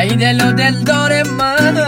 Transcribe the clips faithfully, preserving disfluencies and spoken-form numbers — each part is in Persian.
ای دل و دلدار من،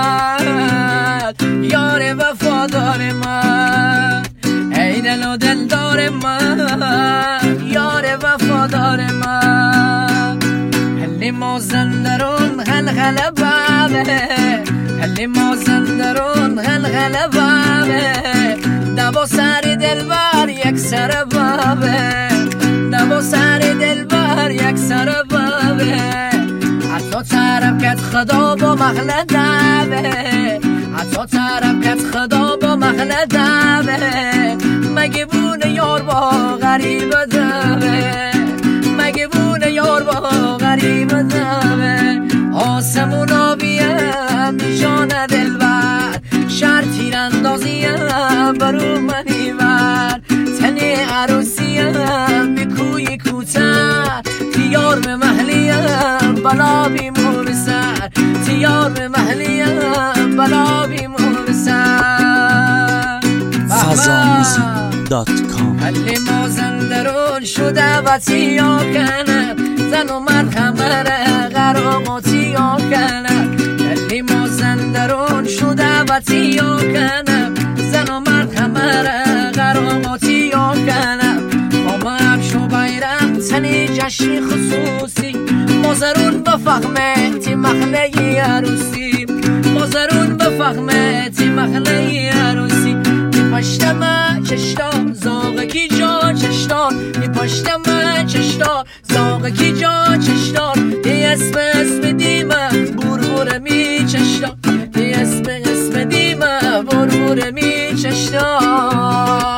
یار وفادار من، ای دل و دلدار من، یار وفادار من. هلی مازندران غلغله بابه، هلی مازندران غلغله بابه، دبا سر دلبر یک سر بابه، دبا سر دلبر یک سر بابه. حتی طرف کت خدا با مغل دبه، حتی طرف کت خدا با مغل دبه. مگه بونه یار با غریب دبه، مگه بونه یار با غریب دبه. آسمون آبیم جان دلبر، شهر تیراندازیم برو منی بر. تن عروسیم بکوی کوتر، تیار به محلیم بلا بیمون سر، تیار به محلیم بلا بیمون سر. فضاموزیک دات کام. هلی مازندران شده و تیا کنه، زن و مرد همه ره غراماتی ها کنه. هلی مازندران شده و تیا کنه، زن و مرد همه ره غراماتی ها کنه. ماما افشو بیرم تنی جشن خصوصی، مازرون بفهمه تی مخله عروسی، مازرون بفهمه تی مخله عروسی. پشتم چشتان زاغه کی جا چشتان، می پشتم چشتان زاغه کی جا چشتان. دی اسم اسم دیمه بربور می چشتان، دی اسم اسم دیمه بربور می چشتان.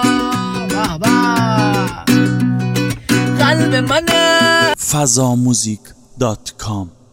قلب منه. فضاموزیک دات کام.